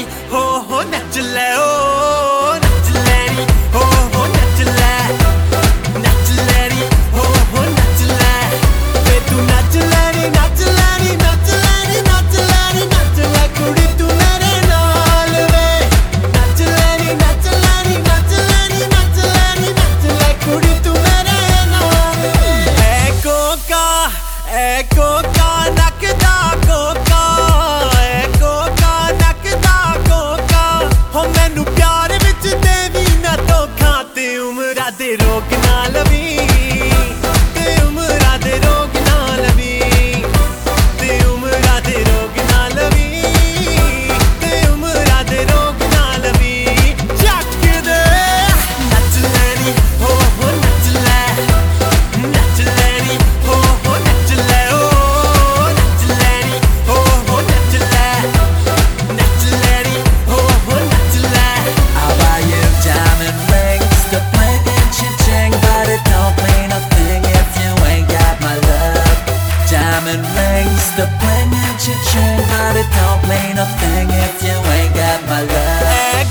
हो नच ले ओ नच ले नी हो नच ले नी हो नच ले वे तू नच ले नी नच ले नी नच ले नी नच ले नी नच ले कुड़ी तू मेरे नाल वे नच ले नी नच ले नी नच ले नी नच ले नी नच ले कुड़ी तू मेरे नाल ए कोका नकदा कोका ए कोका नकदा कोका हो मैनू प्यार विच देवी ना धोखा ते उमरा दे रोक ना लवी ते उमरा दे रोक ना लवी ते उमरा दे रोक ना लवी ते उमरा दे रोक ना लवी जक दे नच लेनी हो नच ले नच लेनी हो नच ले ओ नच लेनी हो नच ले नच लेनी हो नच ले I'll buy you diamond rings to bling and cha-ching, but it don't mean a thing if you ain't got my love. Diamond rings to bling and cha-ching, but it don't mean a thing if you ain't got my love.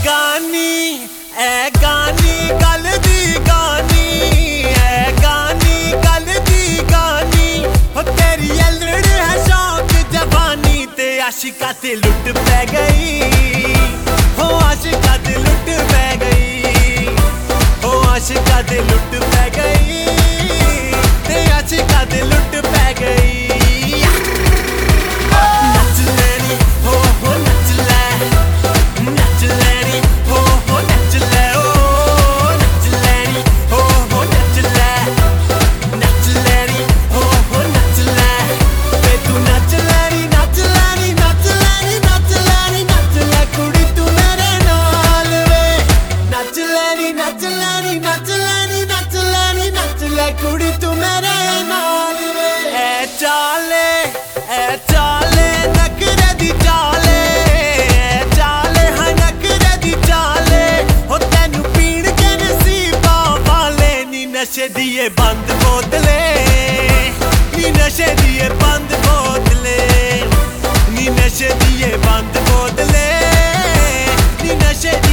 ए गानी गल दी गानी ए गानी गल दी गानी हो तेरी अलड़ है शौक जवानी ते आशिका ते लुट पै गई हो आशिका ते लुट पै गई हो आशिका ते लुट पै गई ते आशिका ते लुट पै गई नच लेनी हो नच ले नच लेनी हो नच ले ओ नच लेनी हो नच ले नच लेनी हो नच ले वे तू नच लेनी नच लेनी नच लेनी नच लेनी नच ले कुड़ी तू मेरे नाल वे नच लेनी नच लेनी नच लेनी नच लेनी नच ले कुड़ी तू मेरे नाल वे ए चाले नखरे दी चाले चाले हाँ नखरे दी चाले हो तेनू पीण के नसीबा वाले नी नशे दिए बंद बोतले नी नशे दिए बंद बोतले नी नशे दिए बंद बोतले नी नशे